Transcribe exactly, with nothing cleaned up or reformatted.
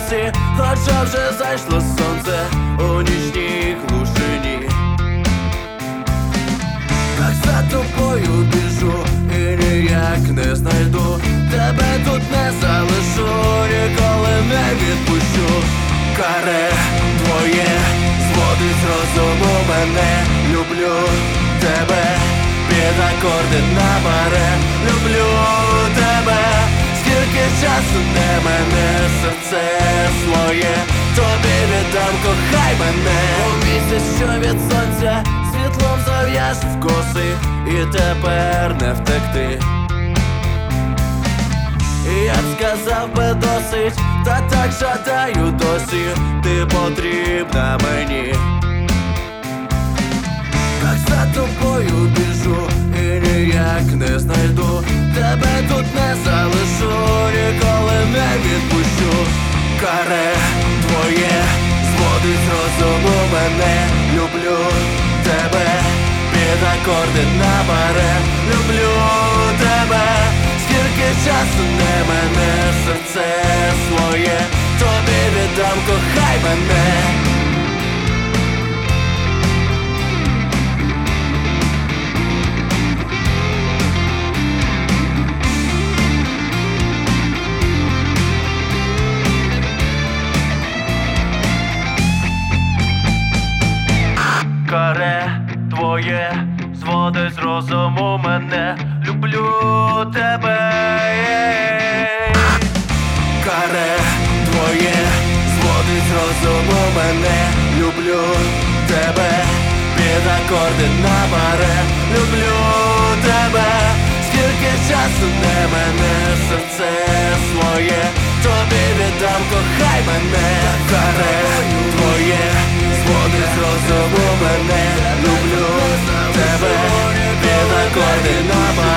досі, хоча вже зайшло сонце у нічній глушині. Так за тобою біжу і ніяк не знайду, тебе тут не залишу, ніколи не відпущу. Каре твоє зводить з розуму мене, люблю тебе, під акорди на баре, люблю тебе, скільки часу не мене, серце своє тобі віддам, кохай мене. У місяць, що від сонця світлом зав'яж в коси, і тепер не втекти. Я б сказав би досить, та так жадаю досі, ти потрібна мені. Так за тобою біжу і ніяк не знайду, тебе тут не залишу, ніколи не відпущу. Каре твоє зводить з розуму мене, люблю тебе, під акорди на баре, люблю тебе, скільки часу не мене, серце своє тобі віддам, кохай мене. Каре твоє зводить з розуму мене, люблю тебе. Каре твоє зводить з розуму мене, люблю тебе, під акорди на баре, люблю тебе, скільки часу не мене, серце своє тобі віддам, кохай мене. Каре твоє зводить з розуму мене, люблю тебе, під акорди на баре.